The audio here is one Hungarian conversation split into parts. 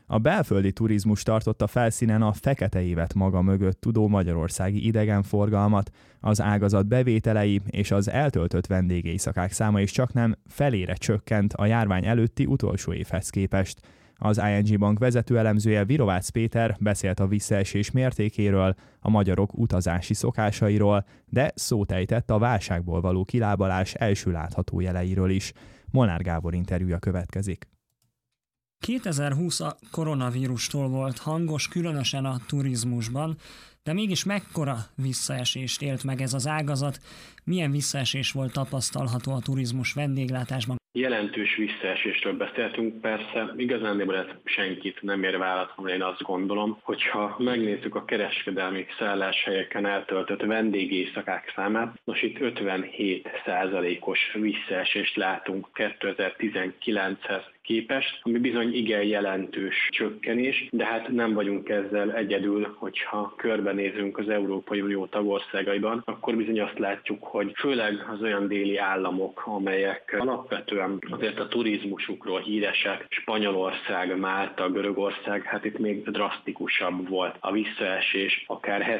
A belföldi turizmus tartotta felszínen a fekete évet maga mögött tudó magyarországi idegenforgalmat, az ágazat bevételei és az eltöltött vendégéjszakák száma is csaknem felére csökkent a járvány előtti utolsó évhez képest. Az ING Bank vezető elemzője Virovácz Péter beszélt a visszaesés mértékéről, a magyarok utazási szokásairól, de szót ejtett a válságból való kilábalás első látható jeleiről is. Molnár Gábor interjúja következik. 2020 a koronavírustól volt hangos, különösen a turizmusban, de mégis mekkora visszaesést élt meg ez az ágazat? Milyen visszaesés volt tapasztalható a turizmus vendéglátásban? Jelentős visszaesésről beszéltünk, persze igazándiból ez senkit nem ér válaszolni, én azt gondolom, hogyha megnézzük a kereskedelmi szálláshelyeken eltöltött vendégéjszakák számát, most itt 57%-os visszaesést látunk 2019-hez képest, ami bizony igen jelentős csökkenés, de hát nem vagyunk ezzel egyedül, hogyha körbenézünk az Európai Unió tagországaiban, akkor bizony azt látjuk, hogy főleg az olyan déli államok, amelyek alapvetően azért a turizmusukról híresek, Spanyolország, Málta, Görögország, hát itt még drasztikusabb volt a visszaesés, akár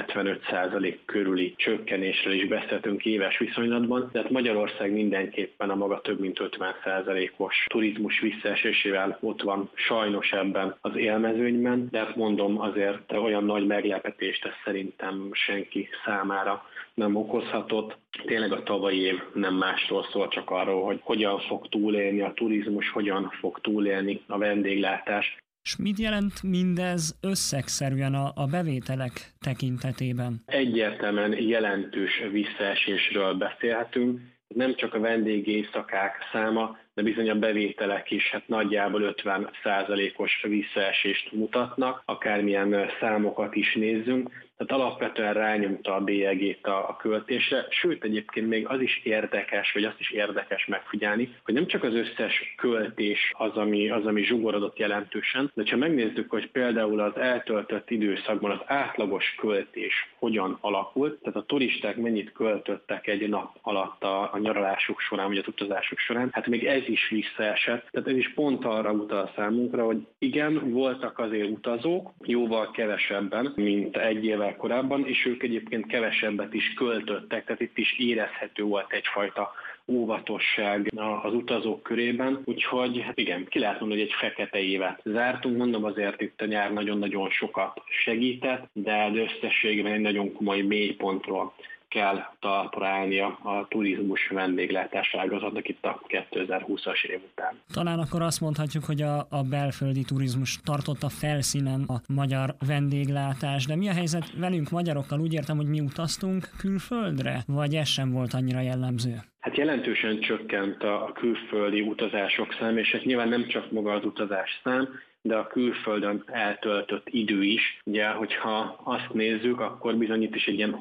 70-75% körüli csökkenésről is beszéltünk éves viszonylatban, de hát Magyarország mindenképpen a maga több mint 50%-os turizmus visszaesésével ott van sajnos ebben az élmezőnyben, de hát mondom, azért olyan nagy meglepetést ez szerintem senki számára nem okozhatott. Tényleg a tavalyi év nem másról szól, csak arról, hogy hogyan fog túlélni a turizmus, hogyan fog túlélni a vendéglátás. És mit jelent mindez összegszerűen a bevételek tekintetében? Egyértelműen jelentős visszaesésről beszélhetünk. Nem csak a vendégéjszakák száma, de bizony a bevételek is nagyjából 50%-os visszaesést mutatnak, akármilyen számokat is nézzünk. Tehát alapvetően rányomta a bélyegét a költésre, sőt egyébként még az is érdekes, vagy azt is érdekes megfigyelni, hogy nem csak az összes költés az, ami zsugorodott jelentősen, de ha megnézzük, hogy például az eltöltött időszakban az átlagos költés hogyan alakult, tehát a turisták mennyit költöttek egy nap alatt a nyaralásuk során, vagy az utazásuk során, hát még ez is visszaesett. Tehát ez is pont arra utal számunkra, hogy igen, voltak azért utazók, jóval kevesebben, mint egy évvel korábban, és ők egyébként kevesebbet is költöttek, tehát itt is érezhető volt egyfajta óvatosság az utazók körében, úgyhogy hát igen, ki lehet mondani, hogy egy fekete évet zártunk, mondom azért itt a nyár nagyon-nagyon sokat segített, de összességében egy nagyon komoly mélypontról kell talpra állnia a turizmus vendéglátás ágazatnak itt a 2020-as év után. Talán akkor azt mondhatjuk, hogy a belföldi turizmus tartotta felszínen a magyar vendéglátás, de mi a helyzet velünk magyarokkal? Úgy értem, hogy mi utaztunk külföldre, vagy ez sem volt annyira jellemző? Hát jelentősen csökkent a külföldi utazások szám, és hát nyilván nem csak maga az utazás szám, de a külföldön eltöltött idő is. Ugye, hogyha azt nézzük, akkor bizony itt is egy ilyen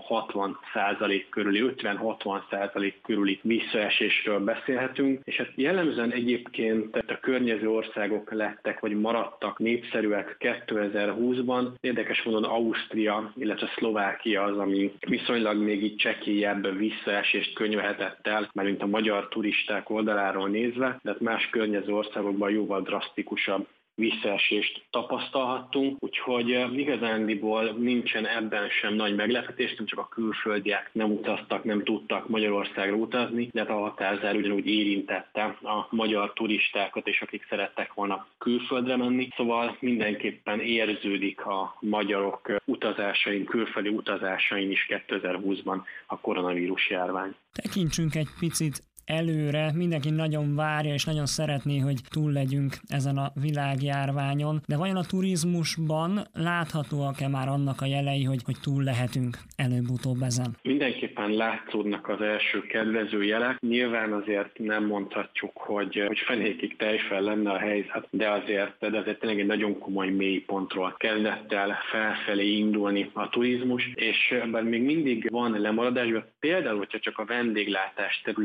60% körüli, 50-60% körüli visszaesésről beszélhetünk, és hát jellemzően egyébként a környező országok lettek, vagy maradtak népszerűek 2020-ban. Érdekes módon Ausztria, illetve Szlovákia az, ami viszonylag még így csekélyebb visszaesést könyvelhetett el, mert mint a magyar turisták oldaláról nézve, de más környező országokban jóval drasztikusabb visszaesést tapasztalhattunk, úgyhogy igazándiból nincsen ebben sem nagy meglepetés, nem csak a külföldiek nem utaztak, nem tudtak Magyarországra utazni, de a határzár ugyanúgy érintette a magyar turistákat, és akik szerettek volna külföldre menni. Szóval mindenképpen érződik a magyarok utazásain, külföldi utazásain is 2020-ban a koronavírus járvány. Tekintsünk egy picit előre, mindenki nagyon várja és nagyon szeretné, hogy túl legyünk ezen a világjárványon, de vajon a turizmusban láthatóak-e már annak a jelei, hogy túl lehetünk előbb-utóbb ezen? Mindenképpen látszódnak az első kedvező jelek. Nyilván azért nem mondhatjuk, hogy fenékig teljesen lenne a helyzet, de azért tényleg egy nagyon komoly mélypontról kezdett el felfelé indulni a turizmus, és ebben még mindig van lemaradás, például, hogyha csak a vendéglátás területét vizsgáljuk,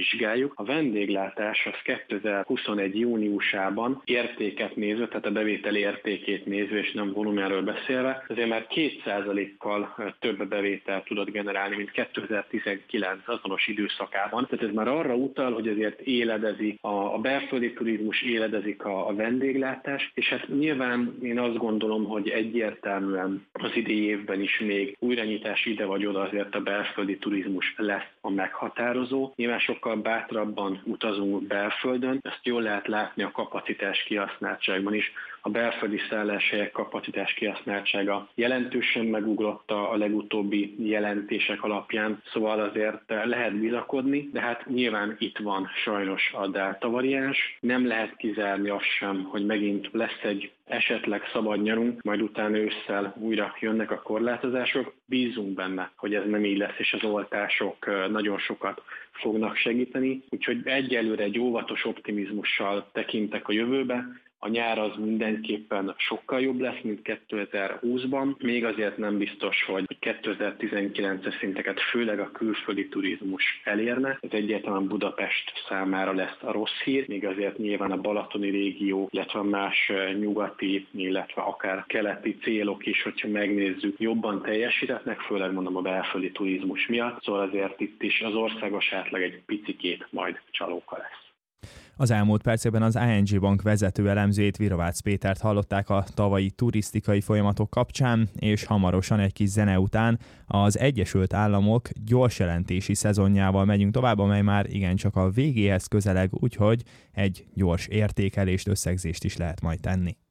vizsgáljuk. A vendéglátás az 2021. júniusában értéket nézve, tehát a bevételi értékét nézve, és nem volumenről beszélve, azért már 2%-kal több bevételt tudott generálni, mint 2019 azonos időszakában. Tehát ez már arra utal, hogy azért éledezik a belföldi turizmus, éledezik a vendéglátás, és hát nyilván én azt gondolom, hogy egyértelműen az idei évben is még újranyitás ide vagy oda azért a belföldi turizmus lesz a meghatározó. Nyilván sokkal bátrabban utazunk belföldön, ezt jól lehet látni a kapacitás kihasználtságban is. A belföldi szálláshelyek kapacitás kihasználtsága jelentősen megugrott a legutóbbi jelentések alapján, szóval azért lehet bizakodni, de hát nyilván itt van sajnos a delta variáns. Nem lehet kizárni azt sem, hogy megint lesz egy esetleg szabad nyarunk, majd utána ősszel újra jönnek a korlátozások. Bízunk benne, hogy ez nem így lesz, és az oltások nagyon sokat fognak segíteni. Úgyhogy egyelőre egy óvatos optimizmussal tekintek a jövőbe. A nyár az mindenképpen sokkal jobb lesz, mint 2020-ban. Még azért nem biztos, hogy 2019-es szinteket, főleg a külföldi turizmus elérne. Ez egyáltalán Budapest számára lesz a rossz hír, még azért nyilván a balatoni régió, illetve más nyugati, illetve akár keleti célok is, hogyha megnézzük, jobban teljesítetnek, főleg mondom a belföldi turizmus miatt. Szóval azért itt is az országos átlag egy picikét majd csalóka lesz. Az elmúlt percekben az ING Bank vezető elemzőjét, Virovácz Pétert hallották a tavalyi turisztikai folyamatok kapcsán, és hamarosan egy kis zene után az Egyesült Államok gyors jelentési szezonjával megyünk tovább, amely már igencsak a végéhez közeleg, úgyhogy egy gyors értékelést, összegzést is lehet majd tenni.